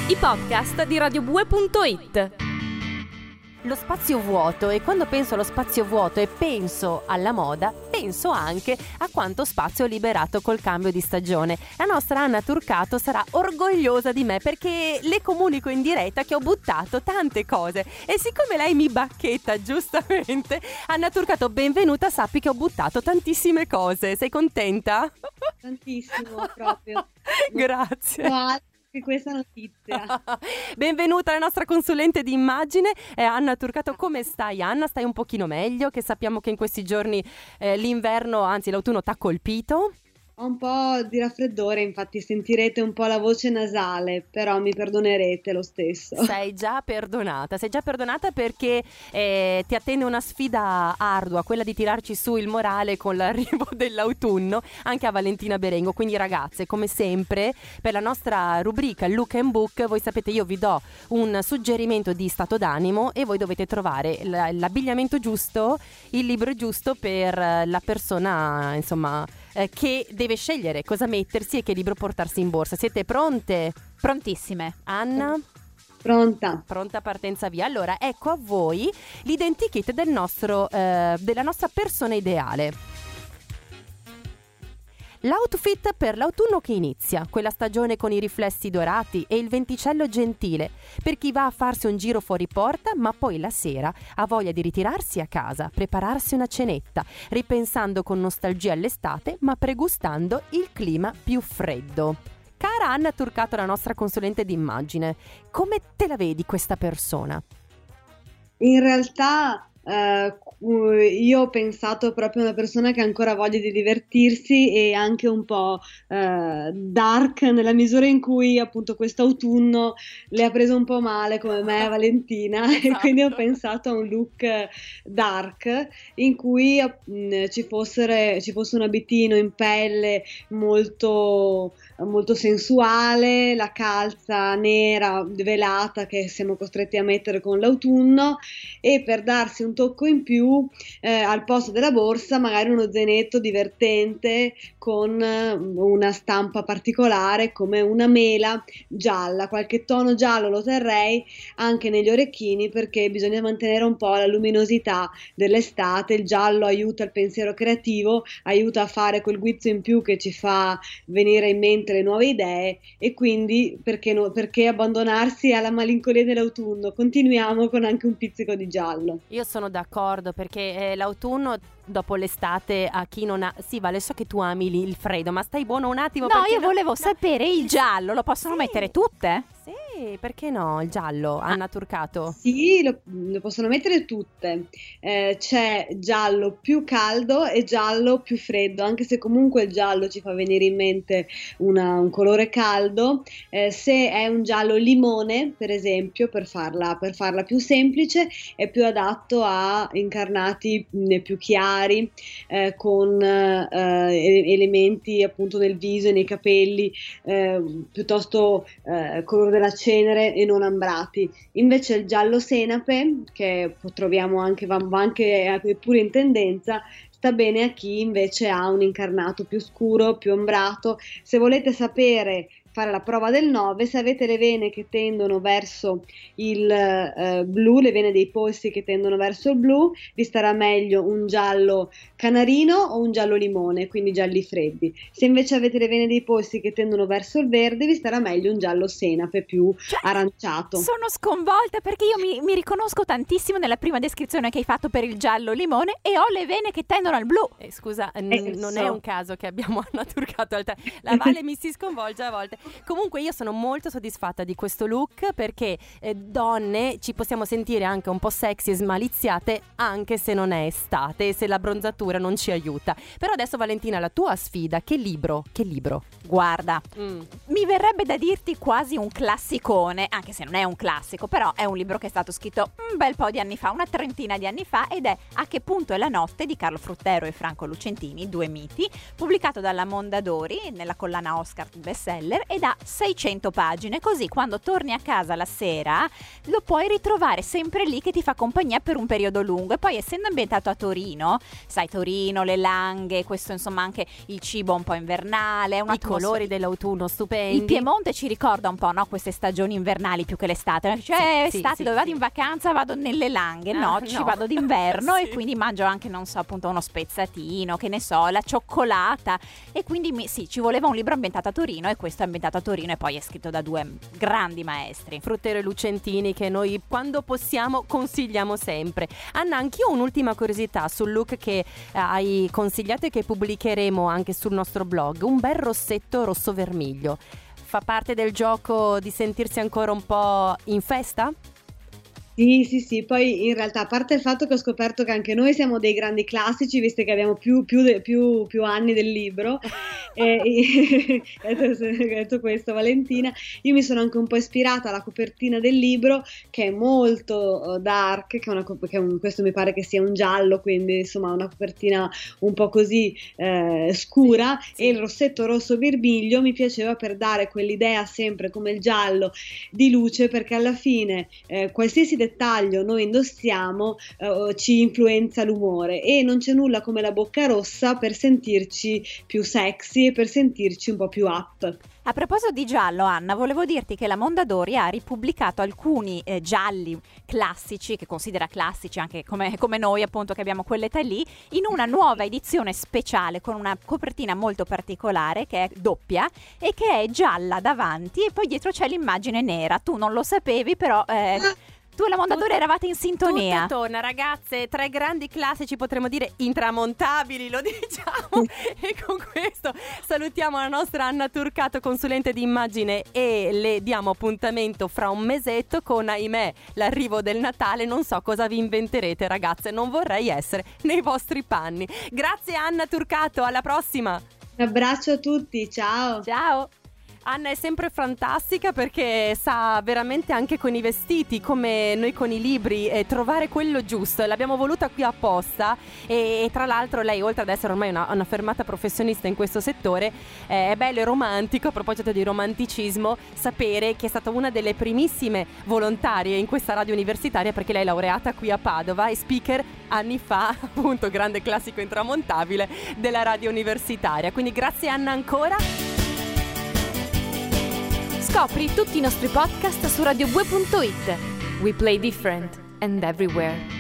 I podcast di radiobue.it. Lo spazio vuoto, e quando penso allo spazio vuoto e penso alla moda, penso anche a quanto spazio ho liberato col cambio di stagione. La nostra Anna Turcato sarà orgogliosa di me perché le comunico in diretta che ho buttato tante cose, e siccome lei mi bacchetta giustamente, Anna Turcato, benvenuta, sappi che ho buttato tantissime cose. Sei contenta? Tantissimo proprio. Grazie. Questa notizia. Benvenuta alla nostra consulente di immagine, Anna Turcato. Come stai, Anna? Stai un pochino meglio? Che sappiamo che in questi giorni l'inverno, anzi l'autunno t'ha colpito. Ho un po' di raffreddore, infatti sentirete un po' la voce nasale, però mi perdonerete lo stesso. Sei già perdonata perché ti attende una sfida ardua, quella di tirarci su il morale con l'arrivo dell'autunno anche a Valentina Berengo. Quindi ragazze, come sempre, per la nostra rubrica Look and Book, voi sapete, io vi do un suggerimento di stato d'animo e voi dovete trovare l'abbigliamento giusto, il libro giusto per la persona, insomma, che deve scegliere cosa mettersi e che libro portarsi in borsa. Siete pronte? Prontissime. Anna? Pronta. Pronta, partenza via. Allora, ecco a voi l'identikit della nostra persona ideale. L'outfit per l'autunno che inizia, quella stagione con i riflessi dorati e il venticello gentile, per chi va a farsi un giro fuori porta ma poi la sera ha voglia di ritirarsi a casa, prepararsi una cenetta, ripensando con nostalgia all'estate ma pregustando il clima più freddo. Cara Anna Turcato, la nostra consulente d'immagine, come te la vedi questa persona? In realtà io ho pensato proprio a una persona che ha ancora voglia di divertirsi e anche un po' dark, nella misura in cui appunto quest'autunno le ha preso un po' male come me Valentina. Esatto. E quindi ho pensato a un look dark in cui ci fosse un abitino in pelle molto sensuale, la calza nera velata che siamo costretti a mettere con l'autunno, e per darsi un tocco in più al posto della borsa magari uno zainetto divertente con una stampa particolare come una mela gialla. Qualche tono giallo lo terrei anche negli orecchini, perché bisogna mantenere un po' la luminosità dell'estate. Il giallo aiuta il pensiero creativo, aiuta a fare quel guizzo in più che ci fa venire in mente le nuove idee, e quindi perché abbandonarsi alla malinconia dell'autunno? Continuiamo con anche un pizzico di giallo. Io sono d'accordo, perché l'autunno dopo l'estate, a chi non ha... Sì, Vale, so che tu ami il freddo, ma stai buono un attimo. No, io volevo sapere, il giallo lo possono mettere tutte? Sì, perché no, il giallo, Anna Turcato? Sì, lo possono mettere tutte. C'è giallo più caldo e giallo più freddo, anche se comunque il giallo ci fa venire in mente un colore caldo. Se è un giallo limone, per esempio, per farla più semplice, è più adatto a incarnati più chiari, con elementi appunto nel viso e nei capelli, piuttosto colore della cenere e non ambrati. Invece il giallo senape, che troviamo va anche pure in tendenza, sta bene a chi invece ha un incarnato più scuro, più ombrato. Se volete fare la prova del 9, se avete le vene che tendono verso il blu, le vene dei polsi che tendono verso il blu, vi starà meglio un giallo canarino o un giallo limone, quindi gialli freddi. Se invece avete le vene dei polsi che tendono verso il verde, vi starà meglio un giallo senape più aranciato. Sono sconvolta perché io mi riconosco tantissimo nella prima descrizione che hai fatto per il giallo limone e ho le vene che tendono al blu. Scusa, non è un caso che abbiamo Anna Turcato la Vale mi si sconvolge a volte. Comunque io sono molto soddisfatta di questo look, perché donne ci possiamo sentire anche un po' sexy e smaliziate anche se non è estate e se la bronzatura non ci aiuta. Però adesso, Valentina, la tua sfida, che libro? Guarda, mi verrebbe da dirti quasi un classicone, anche se non è un classico, però è un libro che è stato scritto un bel po' di anni fa, una trentina di anni fa, ed è A che punto è la notte di Carlo Fruttero e Franco Lucentini, due miti, pubblicato dalla Mondadori nella collana Oscar bestseller, ed ed ha 600 pagine, così quando torni a casa la sera lo puoi ritrovare sempre lì che ti fa compagnia per un periodo lungo. E poi, essendo ambientato a Torino, sai, Torino, le Langhe, questo insomma anche il cibo un po' invernale, i colori dell'autunno stupendi. Il Piemonte ci ricorda un po', no, queste stagioni invernali più che l'estate. Cioè, estate dove vado in vacanza vado nelle Langhe, no, ci vado d'inverno e quindi mangio anche, non so, appunto uno spezzatino, che ne so, la cioccolata. E quindi ci voleva un libro ambientato a Torino, e questo è ambientato a Torino e poi è scritto da due grandi maestri, Fruttero e Lucentini, che noi quando possiamo consigliamo sempre. Anna, anch'io ho un'ultima curiosità sul look che hai consigliato e che pubblicheremo anche sul nostro blog, un bel rossetto rosso vermiglio. Fa parte del gioco di sentirsi ancora un po' in festa? Sì, poi in realtà, a parte il fatto che ho scoperto che anche noi siamo dei grandi classici, visto che abbiamo più anni del libro, detto questo Valentina, io mi sono anche un po' ispirata alla copertina del libro, che è molto dark, questo mi pare che sia un giallo, quindi insomma una copertina un po' così scura, sì. E il rossetto rosso vermiglio mi piaceva per dare quell'idea sempre come il giallo di luce, perché alla fine qualsiasi dettaglio noi indossiamo ci influenza l'umore, e non c'è nulla come la bocca rossa per sentirci più sexy e per sentirci un po' più up. A proposito di giallo, Anna, volevo dirti che la Mondadori ha ripubblicato alcuni gialli classici, che considera classici anche come noi, appunto, che abbiamo quell'età lì, in una nuova edizione speciale con una copertina molto particolare che è doppia e che è gialla davanti e poi dietro c'è l'immagine nera. Tu non lo sapevi, però... Tu e la Mondadori eravate in sintonia. Tutto torna, ragazze, 3 grandi classici, potremmo dire intramontabili, lo diciamo. E con questo salutiamo la nostra Anna Turcato, consulente di immagine, e le diamo appuntamento fra un mesetto con, ahimè, l'arrivo del Natale. Non so cosa vi inventerete, ragazze, non vorrei essere nei vostri panni. Grazie Anna Turcato, alla prossima. Un abbraccio a tutti, ciao. Ciao. Anna è sempre fantastica perché sa veramente anche con i vestiti, come noi con i libri, trovare quello giusto. L'abbiamo voluta qui apposta e tra l'altro lei, oltre ad essere ormai una fermata professionista in questo settore, è bello e romantico, a proposito di romanticismo, sapere che è stata una delle primissime volontarie in questa radio universitaria, perché lei è laureata qui a Padova e speaker anni fa, appunto, grande classico intramontabile della radio universitaria. Quindi grazie Anna ancora. Scopri tutti i nostri podcast su radio2.it. We play different and everywhere.